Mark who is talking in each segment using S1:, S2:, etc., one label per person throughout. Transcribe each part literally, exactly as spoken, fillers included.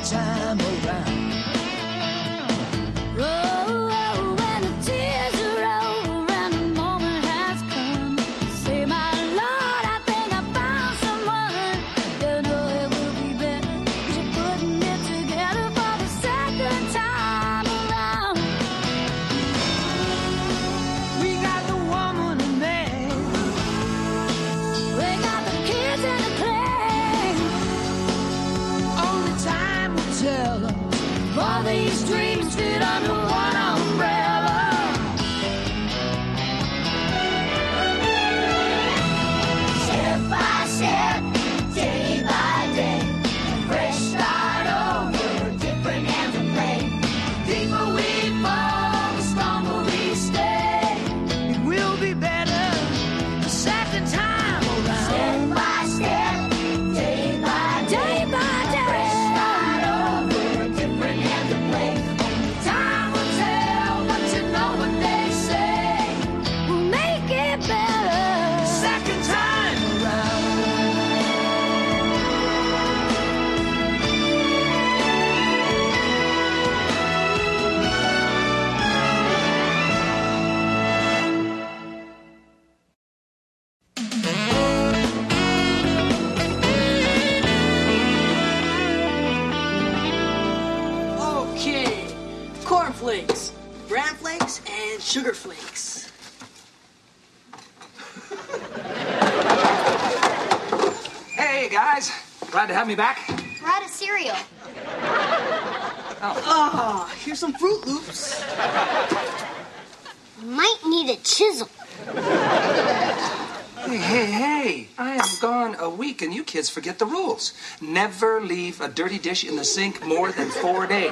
S1: time around.
S2: Flakes, bran flakes, and sugar flakes.
S3: Hey, guys. Glad to have me back.
S4: We're out of cereal.
S2: Oh, oh here's some Fruit Loops.
S4: Might need a chisel.
S3: Hey, hey, hey. I am gone a week, and you kids forget the rules. Never leave a dirty dish in the sink more than four days.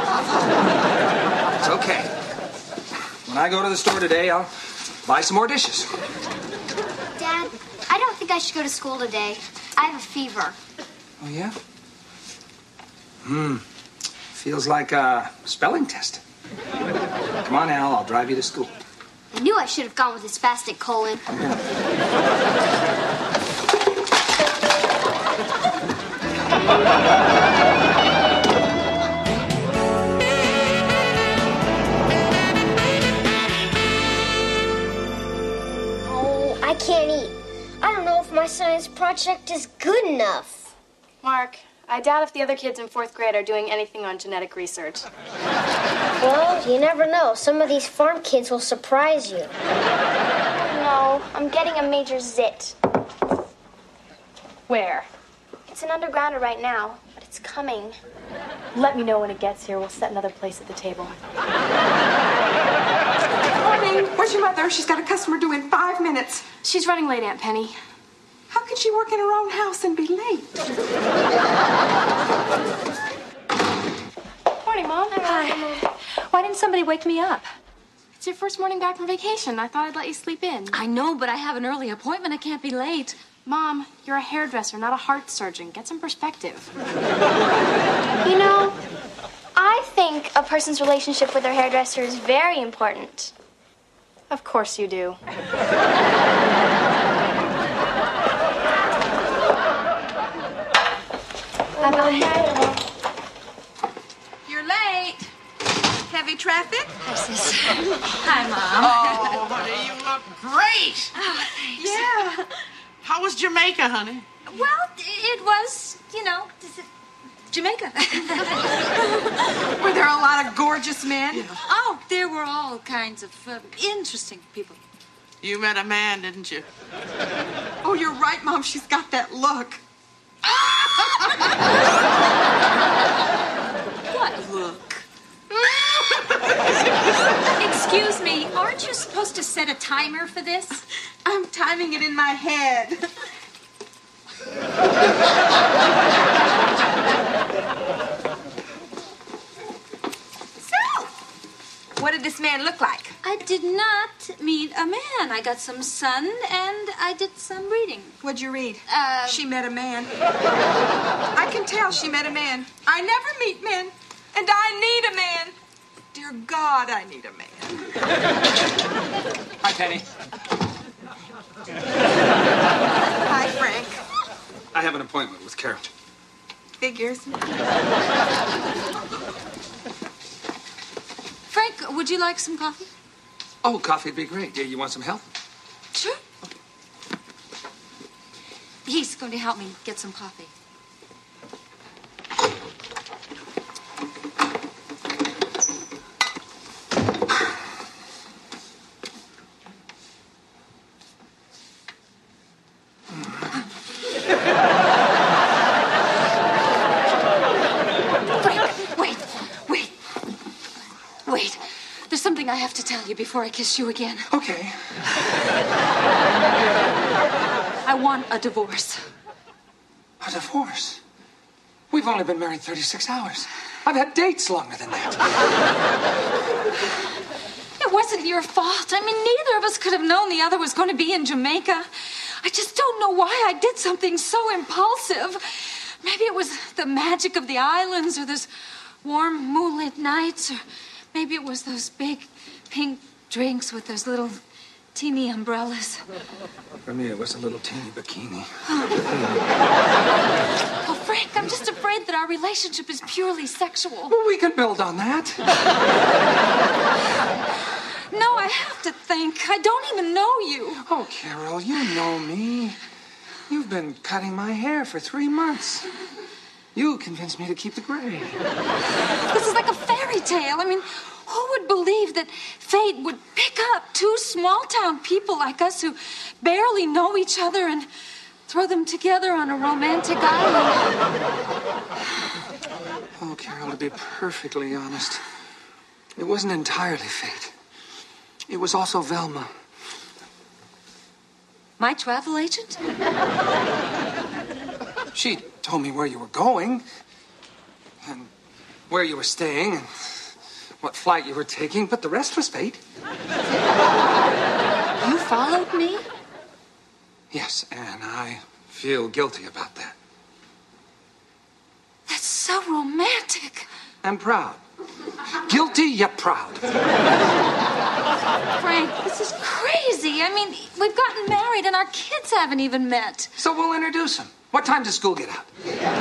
S3: It's okay. When I go to the store today, I'll buy some more dishes.
S4: Dad, I don't think I should go to school today. I have a fever.
S3: Oh, yeah? Hmm. Feels like a spelling test. Come on, Al. I'll drive you to school.
S4: I knew I should have gone with his spastic colon.
S5: Oh, I can't eat. I don't know if my science project is good enough.
S6: Mark, I doubt if the other kids in fourth grade are doing anything on genetic research.
S5: Well, you never know. Some of these farm kids will surprise you.
S6: No, I'm getting a major zit. Where? It's an undergrounder right now, but it's coming. Let me know when it gets here. We'll set another place at the table.
S7: Morning. Where's your mother? She's got a customer due in five minutes.
S6: She's running late, Aunt Penny.
S7: How can she work in her own house and be late?
S6: Morning, Mom.
S8: Hi. Why didn't somebody wake me up?
S6: It's your first morning back from vacation. I thought I'd let you sleep in.
S8: I know, but I have an early appointment. I can't be late.
S6: Mom, you're a hairdresser, not a heart surgeon. Get some perspective.
S9: You know, I think a person's relationship with their hairdresser is very important.
S6: Of course you do.
S9: Bye-bye.
S7: You're late. Heavy traffic?
S8: Hi, Mom.
S10: Oh, honey, you look great.
S8: Oh, thanks.
S10: Yeah. How was Jamaica, honey?
S8: Well, it was, you know, Jamaica.
S7: Were there a lot of gorgeous men?
S10: Yeah.
S8: Oh, there were all kinds of uh, interesting people.
S10: You met a man, didn't you?
S7: Oh, you're right, Mom. She's got that look.
S8: What look? Excuse me, aren't you supposed to set a timer for this?
S7: I'm timing it in my head. So, what did this man look like?
S8: I did not meet a man. I got some sun and I did some reading.
S7: What'd you read?
S8: Uh,
S7: She met a man. I can tell she met a man. I never meet men, and I need a man. Dear God, I need a man.
S3: Hi, Penny.
S7: Hi, Frank.
S3: I have an appointment with Carrot.
S7: Figures.
S8: Frank, would you like some coffee?
S3: Oh, coffee would be great. Yeah, you want some help?
S8: Sure. He's going to help me get some coffee. I have to tell you before I kiss you again.
S3: Okay.
S8: I want a divorce.
S3: A divorce? We've only been married thirty-six hours. I've had dates longer than that.
S8: It wasn't your fault. I mean, neither of us could have known the other was going to be in Jamaica. I just don't know why I did something so impulsive. Maybe it was the magic of the islands or those warm moonlit nights, or maybe it was those big pink drinks with those little teeny umbrellas.
S3: For me, it was a little teeny bikini.
S8: Oh, Frank, I'm just afraid that our relationship is purely sexual.
S3: Well, we can build on that.
S8: No, I have to think. I don't even know you.
S3: Oh, Carol, you know me. You've been cutting my hair for three months. You convinced me to keep the gray.
S8: This is like a fairy tale. I mean, who would believe that fate would pick up two small-town people like us who barely know each other and throw them together on a romantic island?
S3: Oh, Carol, to be perfectly honest, it wasn't entirely fate. It was also Velma.
S8: My travel agent?
S3: She told me where you were going, and where you were staying, and what flight you were taking, but the rest was fate.
S8: You followed me?
S3: Yes, and I feel guilty about that.
S8: That's so romantic.
S3: And proud. Guilty yet proud.
S8: Frank, this is crazy. I mean, we've gotten married and our kids haven't even met.
S3: So we'll introduce them. What time does school get out?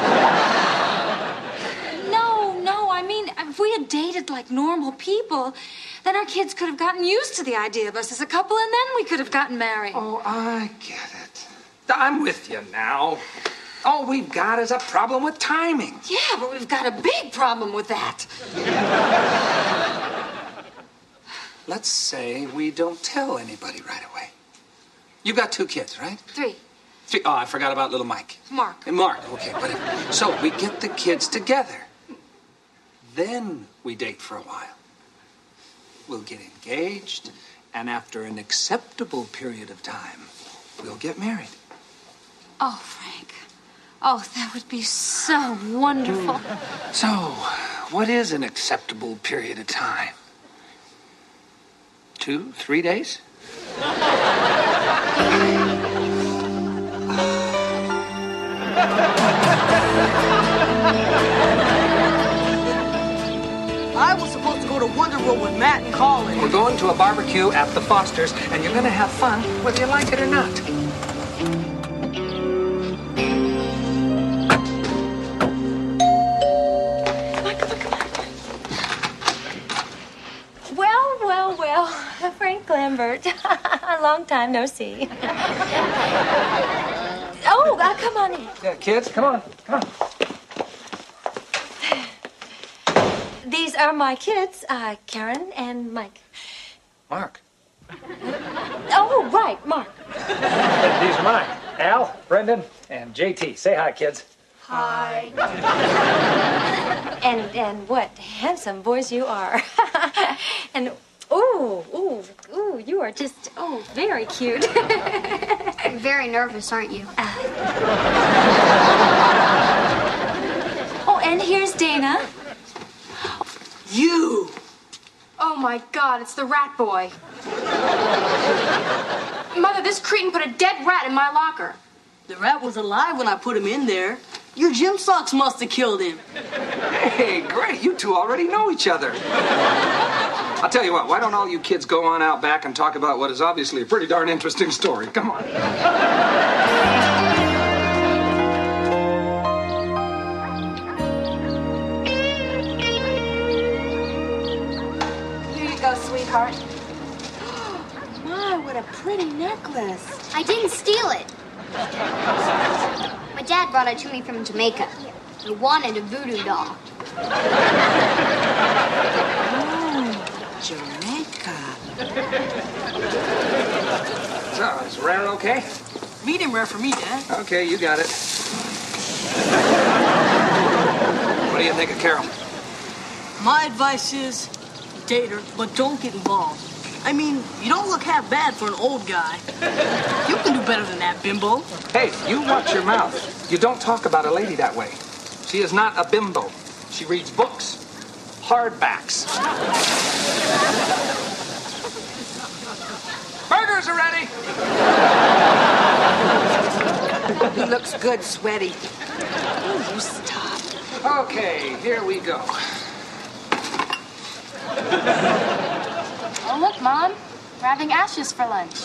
S8: No, no, I mean, if we had dated like normal people, then our kids could have gotten used to the idea of us as a couple, and then we could have gotten married.
S3: Oh, I get it. I'm with you now. All we've got is a problem with timing.
S8: Yeah, but we've got a big problem with that.
S3: Let's say we don't tell anybody right away. You got two kids, right?
S8: Three.
S3: Three. Oh, I forgot about little Mike.
S8: Mark.
S3: And Mark, okay, whatever. So we get the kids together. Then we date for a while. We'll get engaged, and after an acceptable period of time, we'll get married.
S8: Oh, Frank. Oh, that would be so wonderful.
S3: So, what is an acceptable period of time? Two, three days?
S2: I was supposed to go to Wonder World with Matt in college.
S3: We're going to a barbecue at the Fosters, and you're going to have fun whether you like it or not.
S1: Well, well, well, Frank Lambert. A long time no see. Oh, uh, come on in.
S3: Yeah, kids, come on, come on.
S1: These are my kids, uh, Karen and Mike.
S3: Mark.
S1: Oh, right, Mark.
S11: These are mine. Al, Brendan, and J T. Say hi, kids.
S1: Hi. And and what handsome boys you are. And ooh, ooh, ooh, you are just oh very cute.
S4: You're very nervous, aren't you?
S1: Uh, oh, and here's Dana.
S3: You!
S6: Oh my God, it's the rat boy. Mother, this cretin put a dead rat in my locker.
S2: The rat was alive when I put him in there. Your gym socks must have killed him.
S3: Hey, great. You two already know each other. I'll tell you what, why don't all you kids go on out back and talk about what is obviously a pretty darn interesting story. Come on.
S9: sweetheart.
S7: My, what a pretty necklace.
S4: I didn't steal it. My dad brought it to me from Jamaica. He wanted a voodoo doll.
S7: Oh, Jamaica.
S3: So, is rare okay?
S2: Medium rare for me, Dad.
S3: Okay, you got it. What do you think of Carol?
S2: My advice is date her, but don't get involved. I mean, you don't look half bad for an old guy. You can do better than that, bimbo.
S3: Hey, you watch your mouth. You don't talk about a lady that way. She is not a bimbo. She reads books, hardbacks. Burgers are ready.
S7: He looks good, sweaty. Oh, you stop.
S3: Okay, here we go.
S6: Oh, look, Mom. We're having ashes for lunch.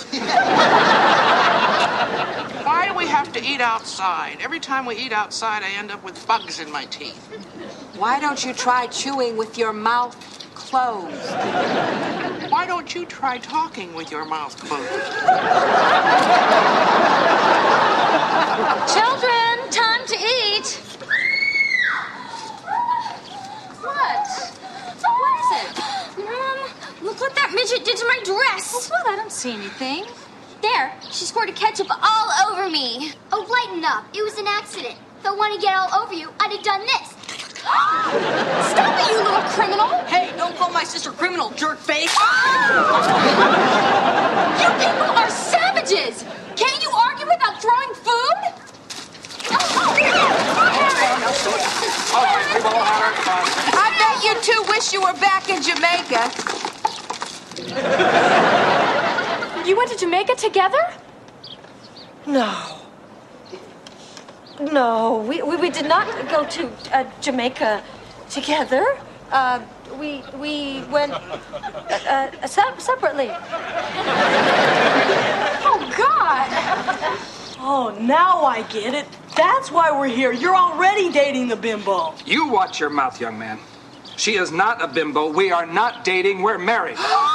S10: Why do we have to eat outside? Every time we eat outside, I end up with bugs in my teeth.
S7: Why don't you try chewing with your mouth closed?
S10: Why don't you try talking with your mouth closed?
S8: Children, time to eat. What? What is it?
S5: Mom, look what that midget did to my dress.
S8: Well, I don't see anything.
S5: There, she squirted ketchup all over me.
S4: Oh, lighten up. It was an accident. If I wanted to get all over you, I'd have done this.
S5: Stop it, you little criminal.
S2: Hey, don't call my sister criminal, jerkface.
S8: You people are savages! Can't you argue without throwing food?
S3: All right, we've all had our fun.
S7: I bet you two wish you were back in Jamaica.
S6: You went to Jamaica together?
S1: No. No, we, we, we did not go to uh, Jamaica together. Uh, we we went uh, uh, se- separately.
S6: Oh, God!
S2: Oh, now I get it. That's why we're here. You're already dating the bimbo.
S3: You watch your mouth, young man. She is not a bimbo. We are not dating. We're married.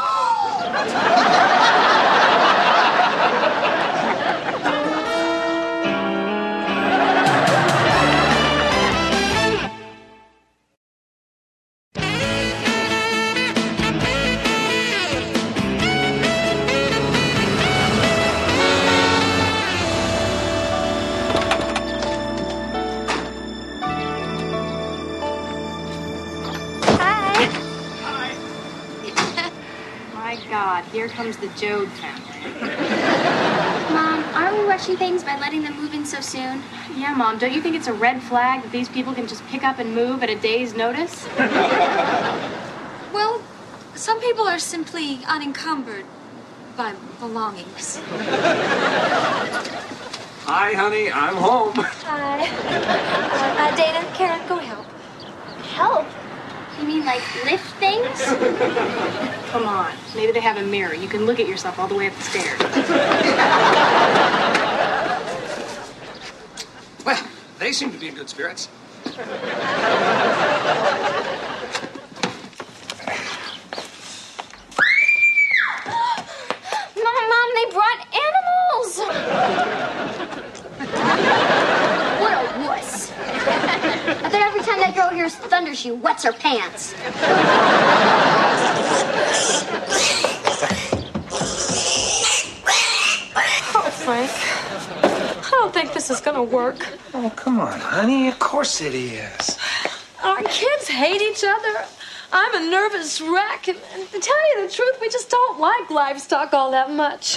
S6: My God, here comes the Jode family.
S4: Mom, aren't we rushing things by letting them move in so soon?
S6: Yeah, Mom, don't you think it's a red flag that these people can just pick up and move at a day's notice?
S8: Well, some people are simply unencumbered by belongings.
S3: Hi, honey. I'm home.
S1: Hi. Uh, uh, Dana, Karen, go help.
S4: Help? You mean like lift things?
S6: Come on. Maybe they have a mirror. You can look at yourself all the way up the stairs.
S3: Well, they seem to be in good spirits.
S5: Mom, Mom, they brought animals.
S4: What a wuss. I bet every time that girl hears thunder, she wets her pants.
S1: Oh, Frank. I don't think this is gonna work.
S3: Oh, come on, honey. Of course it is.
S1: Our kids hate each other. I'm a nervous wreck, and, and to tell you the truth, we just don't like livestock all that much.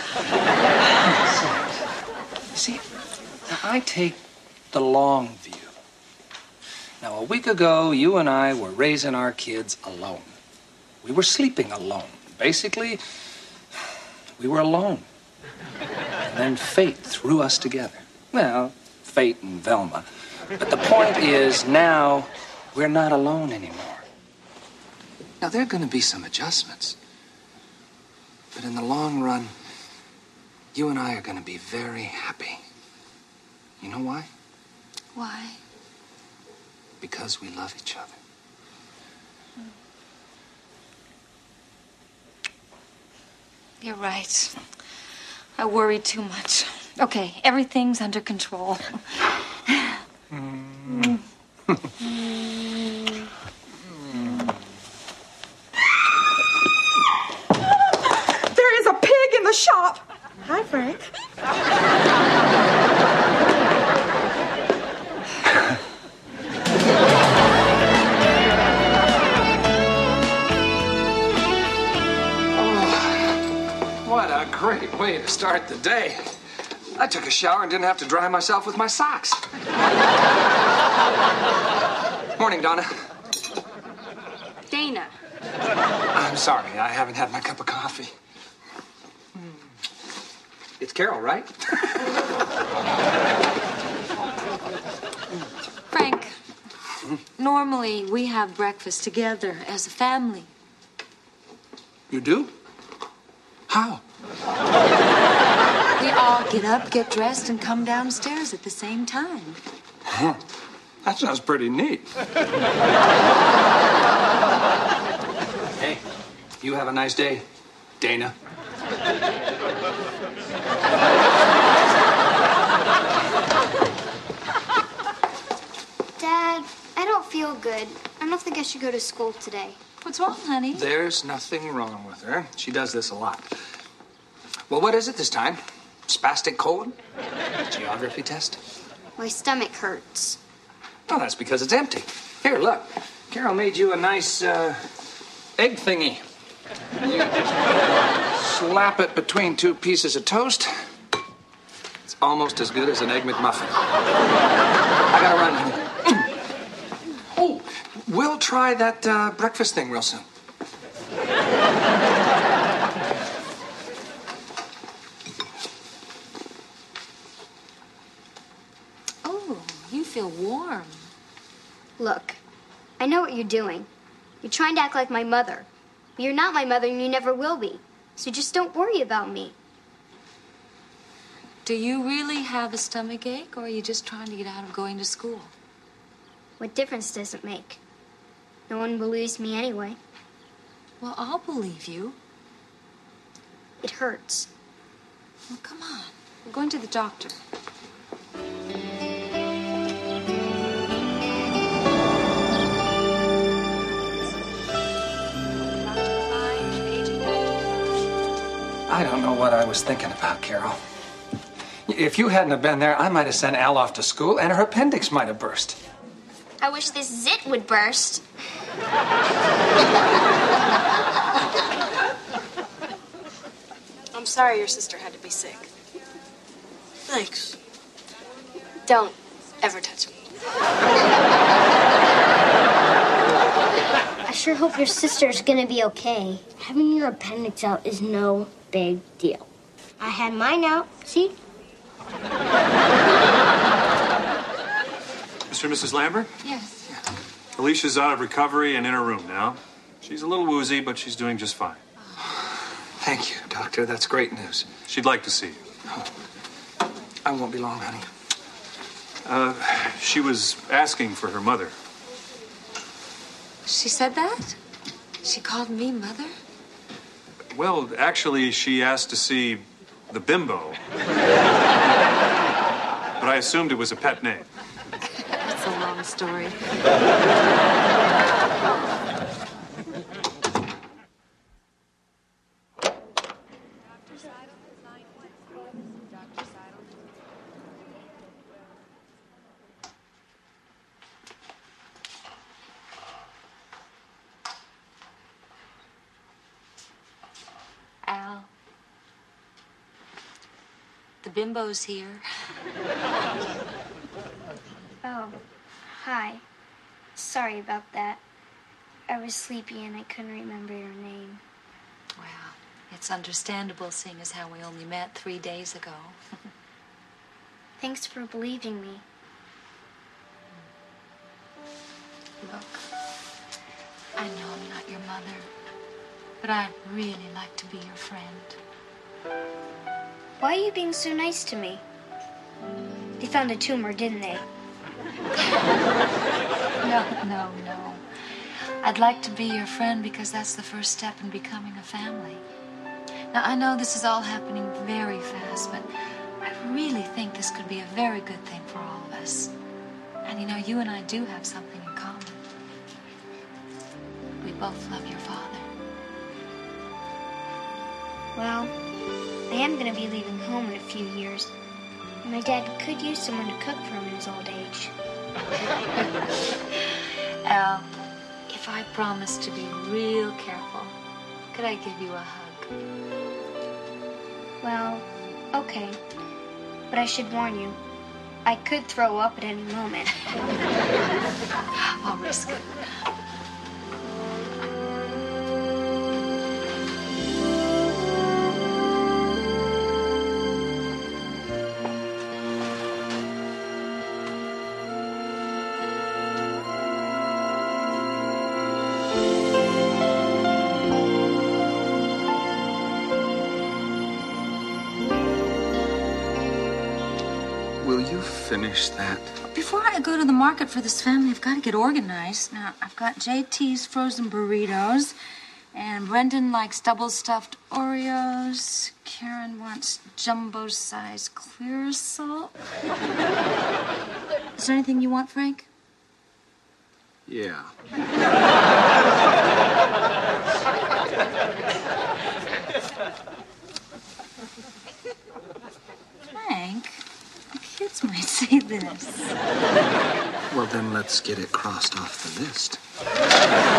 S3: See, I take the long view. Now, a week ago, you and I were raising our kids alone. We were sleeping alone. Basically, we were alone. And then fate threw us together. Well, fate and Velma. But the point is, now we're not alone anymore. Now, there are going to be some adjustments. But in the long run, you and I are going to be very happy. You know why?
S8: Why?
S3: Because we love each other.
S8: You're right. I worried too much. Okay, everything's under control. Mm.
S7: There is a pig in the shop. Hi, Frank.
S3: What a great way to start the day. I took a shower and didn't have to dry myself with my socks. Morning, Donna.
S8: Dana.
S3: I'm sorry, I haven't had my cup of coffee. It's Carol, right?
S8: Frank, normally we have breakfast together as a family.
S3: You do? How?
S8: We all get up, get dressed, and come downstairs at the same time.
S3: Huh. That sounds pretty neat. Hey, you have a nice day, Dana.
S4: Dad, I don't feel good. I don't think I should go to school today.
S8: What's wrong, honey?
S3: There's nothing wrong with her. She does this a lot. Well, what is it this time? Spastic cold? Geography test?
S4: My stomach hurts.
S3: Oh, that's because it's empty. Here, look. Carol made you a nice, uh, egg thingy. You slap it between two pieces of toast. It's almost as good as an Egg McMuffin. I gotta run, honey. Oh, we'll try that uh, breakfast thing real soon.
S8: Oh, you feel warm.
S4: Look, I know what you're doing. You're trying to act like my mother. But you're not my mother and you never will be. So just don't worry about me.
S8: Do you really have a stomach ache, or are you just trying to get out of going to school?
S4: What difference does it make? No one believes me anyway.
S8: Well, I'll believe you.
S4: It hurts.
S8: Well, come on. We're going to the doctor.
S3: I don't know what I was thinking about, Carol. If you hadn't have been there, I might have sent Al off to school, and her appendix might have burst.
S4: I wish this zit would burst.
S2: I'm sorry your sister had to be sick. Thanks.
S9: Don't ever touch me.
S5: I sure hope your sister's gonna be okay. Having your appendix out is no big deal. I had mine out, see?
S12: Mister and Missus Lambert?
S8: Yes.
S12: Alicia's out of recovery and in her room now. She's a little woozy, but she's doing just fine.
S3: Thank you, Doctor. That's great news.
S12: She'd like to see you.
S3: Oh. I won't be long, honey.
S12: Uh, she was asking for her mother.
S8: She said that? She called me mother?
S12: Well, actually, she asked to see the bimbo. But I assumed it was a pet name.
S8: That's a long story. Al, the bimbo's here.
S4: Oh, hi. Sorry about that. I was sleepy and I couldn't remember your name.
S8: Well, it's understandable, seeing as how we only met three days ago.
S4: Thanks for believing me.
S8: Look, I know I'm not your mother, but I'd really like to be your friend.
S4: Why are you being so nice to me? They found a tumor, didn't they?
S8: No, no, no. I'd like to be your friend because that's the first step in becoming a family. Now, I know this is all happening very fast, but I really think this could be a very good thing for all of us. And you know, you and I do have something in common. We both love your father.
S5: Well, I am going to be leaving home in a few years. My dad could use someone to cook for him in his old age.
S8: Al, if I promise to be real careful, could I give you a hug?
S5: Well, okay. But I should warn you, I could throw up at any moment.
S8: I'll risk it.
S3: Will you finish that?
S8: Before I go to the market for this family, I've got to get organized. Now, I've got J T's frozen burritos, and Brendan likes double-stuffed Oreos. Karen wants jumbo-sized clear salt. Is there anything you want, Frank?
S3: Yeah.
S8: Frank, kids might say this.
S3: Well, then let's get it crossed off the list.